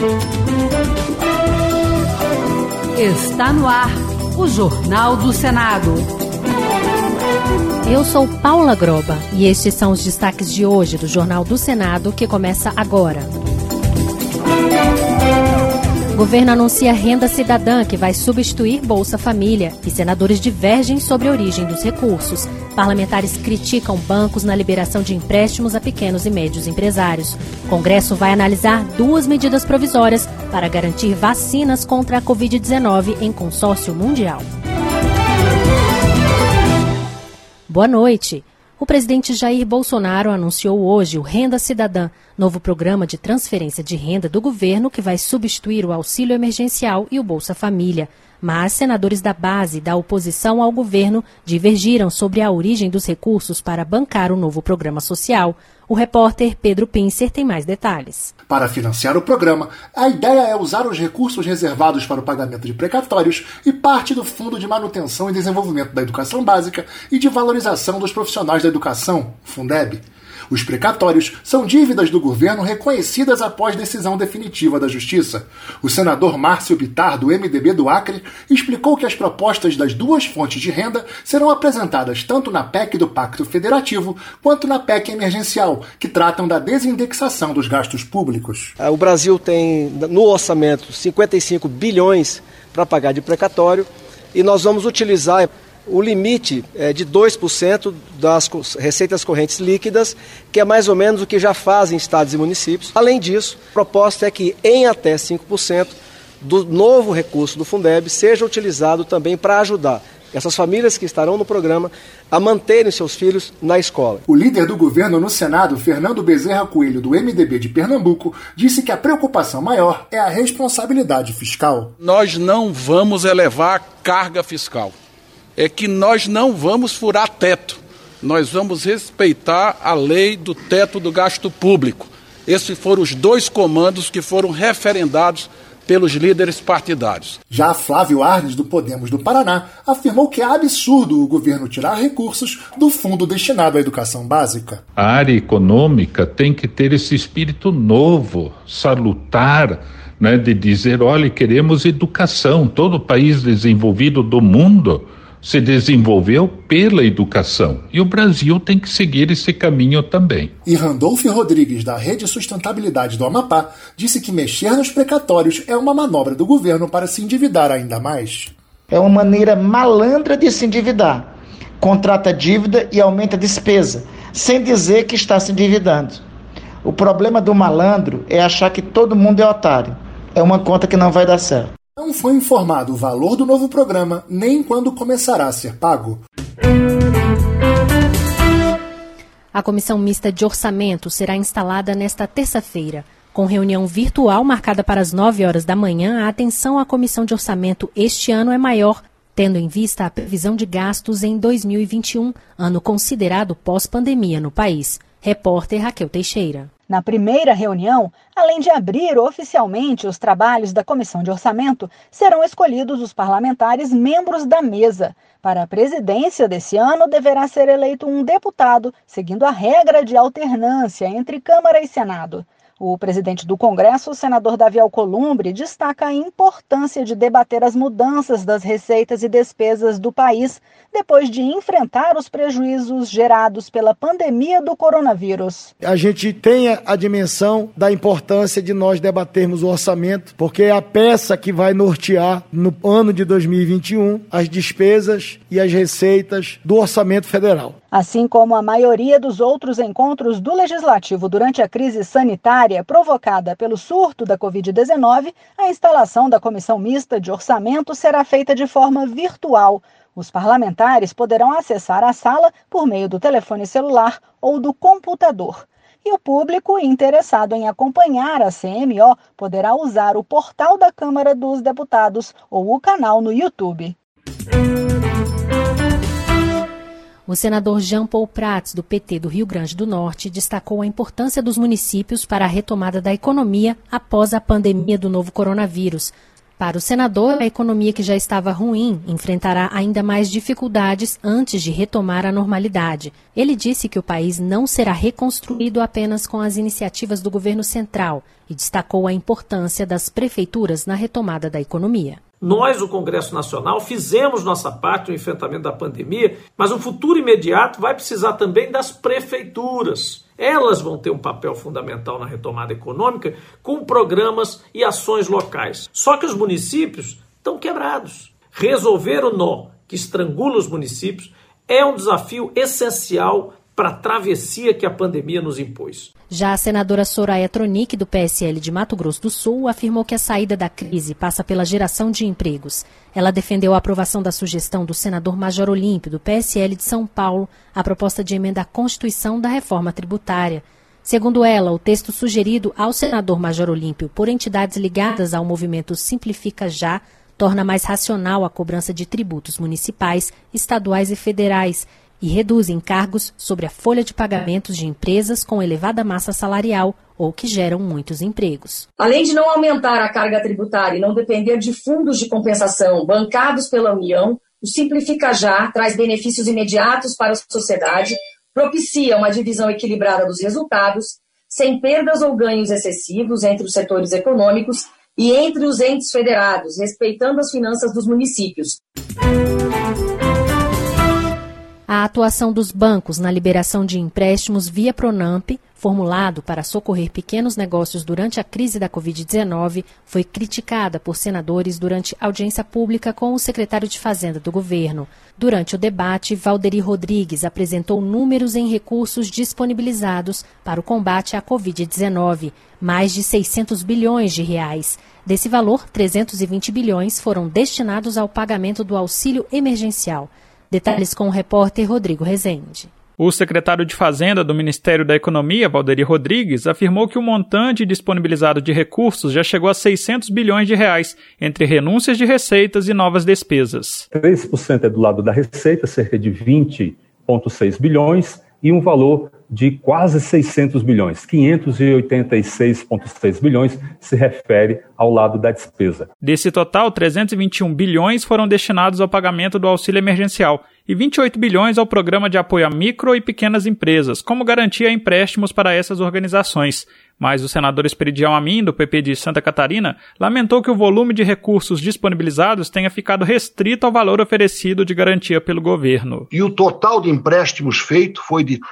Está no ar o Jornal do Senado. Eu sou Paula Groba e estes são os destaques de hoje do Jornal do Senado, que começa agora. O governo anuncia renda cidadã que vai substituir Bolsa Família e senadores divergem sobre a origem dos recursos. Parlamentares criticam bancos na liberação de empréstimos a pequenos e médios empresários. O Congresso vai analisar 2 medidas provisórias para garantir vacinas contra a Covid-19 em consórcio mundial. Boa noite. O presidente Jair Bolsonaro anunciou hoje o Renda Cidadã, novo programa de transferência de renda do governo que vai substituir o auxílio emergencial e o Bolsa Família. Mas senadores da base e da oposição ao governo divergiram sobre a origem dos recursos para bancar o novo programa social. O repórter Pedro Pincer tem mais detalhes. Para financiar o programa, a ideia é usar os recursos reservados para o pagamento de precatórios e parte do Fundo de Manutenção e Desenvolvimento da Educação Básica e de Valorização dos Profissionais da Educação, Fundeb. Os precatórios são dívidas do governo reconhecidas após decisão definitiva da Justiça. O senador Márcio Bittar, do MDB do Acre, explicou que as propostas das 2 fontes de renda serão apresentadas tanto na PEC do Pacto Federativo quanto na PEC emergencial, que tratam da desindexação dos gastos públicos. O Brasil tem no orçamento 55 bilhões para pagar de precatório e nós vamos utilizar o limite de 2% das receitas correntes líquidas, que é mais ou menos o que já fazem estados e municípios. Além disso, a proposta é que em até 5% do novo recurso do Fundeb seja utilizado também para ajudar essas famílias que estarão no programa a manterem seus filhos na escola. O líder do governo no Senado, Fernando Bezerra Coelho, do MDB de Pernambuco, disse que a preocupação maior é a responsabilidade fiscal. Nós não vamos elevar a carga fiscal. É que nós não vamos furar teto, nós vamos respeitar a lei do teto do gasto público. Esses foram os 2 comandos que foram referendados pelos líderes partidários. Já Flávio Arnes, do Podemos do Paraná, afirmou que é absurdo o governo tirar recursos do fundo destinado à educação básica. A área econômica tem que ter esse espírito novo, salutar, de dizer, olha, queremos educação. Todo país desenvolvido do mundo se desenvolveu pela educação. E o Brasil tem que seguir esse caminho também. E Randolfo Rodrigues, da Rede Sustentabilidade do Amapá, disse que mexer nos precatórios é uma manobra do governo para se endividar ainda mais. É uma maneira malandra de se endividar. Contrata dívida e aumenta a despesa, sem dizer que está se endividando. O problema do malandro é achar que todo mundo é otário. É uma conta que não vai dar certo. Não foi informado o valor do novo programa, nem quando começará a ser pago. A Comissão Mista de Orçamento será instalada nesta terça-feira. Com reunião virtual marcada para as 9 horas da manhã, a atenção à Comissão de Orçamento este ano é maior, tendo em vista a previsão de gastos em 2021, ano considerado pós-pandemia no país. Repórter Raquel Teixeira. Na primeira reunião, além de abrir oficialmente os trabalhos da Comissão de Orçamento, serão escolhidos os parlamentares membros da mesa. Para a presidência desse ano, deverá ser eleito um deputado, seguindo a regra de alternância entre Câmara e Senado. O presidente do Congresso, o senador Davi Alcolumbre, destaca a importância de debater as mudanças das receitas e despesas do país depois de enfrentar os prejuízos gerados pela pandemia do coronavírus. A gente tem a dimensão da importância de nós debatermos o orçamento, porque é a peça que vai nortear no ano de 2021 as despesas e as receitas do orçamento federal. Assim como a maioria dos outros encontros do Legislativo durante a crise sanitária provocada pelo surto da Covid-19, a instalação da Comissão Mista de Orçamento será feita de forma virtual. Os parlamentares poderão acessar a sala por meio do telefone celular ou do computador. E o público interessado em acompanhar a CMO poderá usar o portal da Câmara dos Deputados ou o canal no YouTube. O senador Jean Paul Prats, do PT do Rio Grande do Norte, destacou a importância dos municípios para a retomada da economia após a pandemia do novo coronavírus. Para o senador, a economia que já estava ruim enfrentará ainda mais dificuldades antes de retomar a normalidade. Ele disse que o país não será reconstruído apenas com as iniciativas do governo central e destacou a importância das prefeituras na retomada da economia. Nós, o Congresso Nacional, fizemos nossa parte no enfrentamento da pandemia, mas o futuro imediato vai precisar também das prefeituras. Elas vão ter um papel fundamental na retomada econômica com programas e ações locais. Só que os municípios estão quebrados. Resolver o nó que estrangula os municípios é um desafio essencial para a travessia que a pandemia nos impôs. Já a senadora Soraya Tronic, do PSL de Mato Grosso do Sul, afirmou que a saída da crise passa pela geração de empregos. Ela defendeu a aprovação da sugestão do senador Major Olímpio, do PSL de São Paulo, a proposta de emenda à Constituição da reforma tributária. Segundo ela, o texto sugerido ao senador Major Olímpio por entidades ligadas ao movimento Simplifica Já torna mais racional a cobrança de tributos municipais, estaduais e federais, e reduz encargos sobre a folha de pagamentos de empresas com elevada massa salarial ou que geram muitos empregos. Além de não aumentar a carga tributária e não depender de fundos de compensação bancados pela União, o Simplifica Já traz benefícios imediatos para a sociedade, propicia uma divisão equilibrada dos resultados, sem perdas ou ganhos excessivos entre os setores econômicos e entre os entes federados, respeitando as finanças dos municípios. A atuação dos bancos na liberação de empréstimos via Pronamp, formulado para socorrer pequenos negócios durante a crise da Covid-19, foi criticada por senadores durante audiência pública com o secretário de Fazenda do governo. Durante o debate, Valderi Rodrigues apresentou números em recursos disponibilizados para o combate à Covid-19, mais de 600 bilhões de reais. Desse valor, 320 bilhões foram destinados ao pagamento do auxílio emergencial. Detalhes com o repórter Rodrigo Rezende. O secretário de Fazenda do Ministério da Economia, Valderi Rodrigues, afirmou que o montante disponibilizado de recursos já chegou a 600 bilhões de reais, entre renúncias de receitas e novas despesas. 3% é do lado da receita, cerca de 20,6 bilhões, e um valor de quase 600 bilhões, 586,6 bilhões, se refere ao lado da despesa. Desse total, 321 bilhões foram destinados ao pagamento do auxílio emergencial e 28 bilhões ao programa de apoio a micro e pequenas empresas, como garantia empréstimos para essas organizações. Mas o senador Esperidião Amin, do PP de Santa Catarina, lamentou que o volume de recursos disponibilizados tenha ficado restrito ao valor oferecido de garantia pelo governo. E o total de empréstimos feito foi de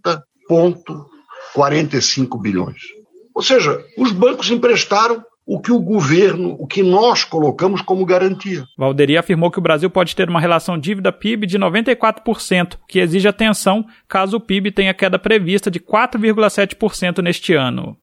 30,45 bilhões. Ou seja, os bancos emprestaram o que nós colocamos como garantia. Valderi afirmou que o Brasil pode ter uma relação dívida-PIB de 94%, que exige atenção caso o PIB tenha queda prevista de 4,7% neste ano.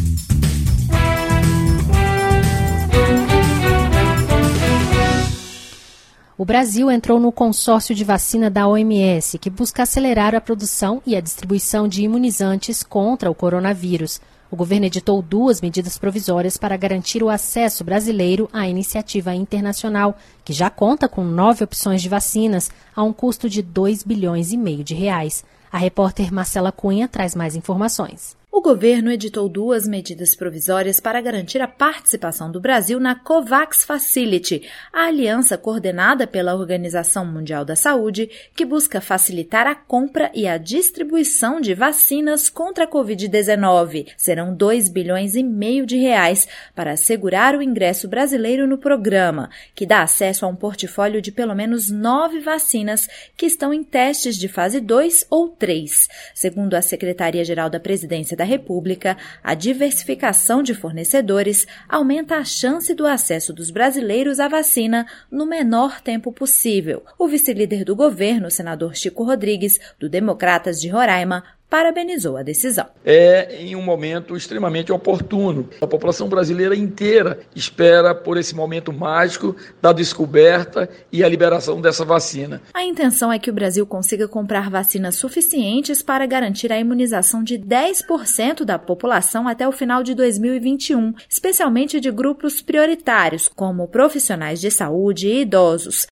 O Brasil entrou no consórcio de vacina da OMS, que busca acelerar a produção e a distribuição de imunizantes contra o coronavírus. O governo editou 2 medidas provisórias para garantir o acesso brasileiro à iniciativa internacional, que já conta com 9 opções de vacinas, a um custo de 2,5 bilhões de reais. A repórter Marcela Cunha traz mais informações. O governo editou 2 medidas provisórias para garantir a participação do Brasil na COVAX Facility, a aliança coordenada pela Organização Mundial da Saúde, que busca facilitar a compra e a distribuição de vacinas contra a Covid-19. Serão 2,5 bilhões de reais para assegurar o ingresso brasileiro no programa, que dá acesso a um portfólio de pelo menos 9 vacinas que estão em testes de fase 2 ou 3. Segundo a Secretaria-Geral da Presidência da República, a diversificação de fornecedores aumenta a chance do acesso dos brasileiros à vacina no menor tempo possível. O vice-líder do governo, o senador Chico Rodrigues, do Democratas de Roraima, parabenizou a decisão. É em um momento extremamente oportuno. A população brasileira inteira espera por esse momento mágico da descoberta e a liberação dessa vacina. A intenção é que o Brasil consiga comprar vacinas suficientes para garantir a imunização de 10% da população até o final de 2021, especialmente de grupos prioritários, como profissionais de saúde e idosos.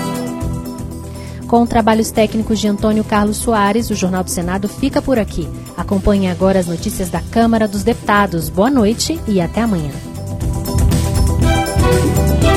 Com trabalhos técnicos de Antônio Carlos Soares, o Jornal do Senado fica por aqui. Acompanhe agora as notícias da Câmara dos Deputados. Boa noite e até amanhã.